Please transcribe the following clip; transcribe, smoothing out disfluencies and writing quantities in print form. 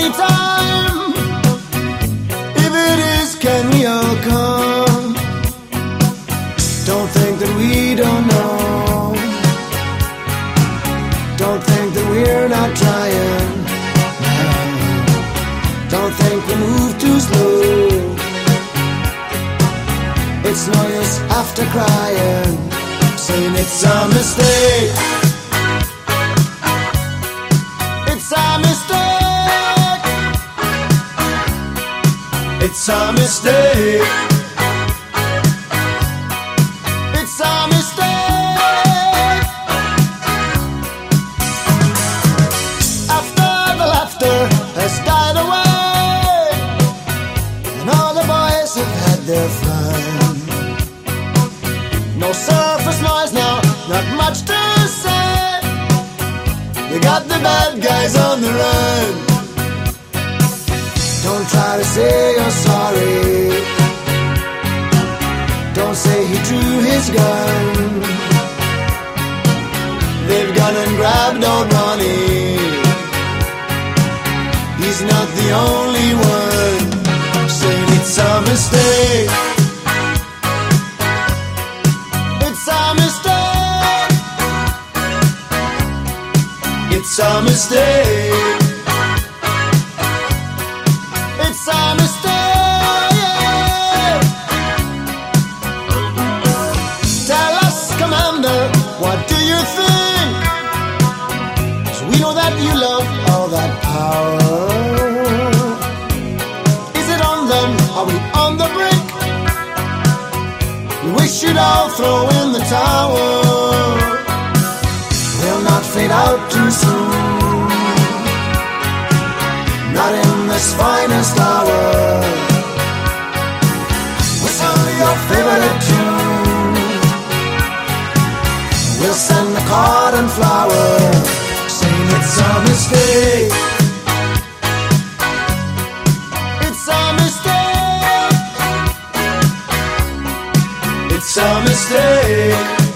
any time. If it is, can we all come? Don't think that we don't know. Don't think that we're not trying. Don't think we move too slow. It's no use after crying, saying it's a mistake. It's a mistake. It's a mistake. It's a mistake. After the laughter has died away and all the boys have had their fun, no surface noise now, not much to say. They got the bad guys on the run. Don't try to say you're sorry. Don't say he drew his gun. They've gone and grabbed old Ronnie. He's not the only one. Saying it's a mistake. It's a mistake. It's a mistake. It's a mistake. Tell us, Commander, what do you think? 'Cause we know that you love all that power. Is it on them? Are we on the brink? We wish you'd all throw in the towel. We'll not fade out too soon, not in this finest hour. Whistle your favorite tune. We'll send the card and flower, saying it's a mistake. It's a mistake. It's a mistake.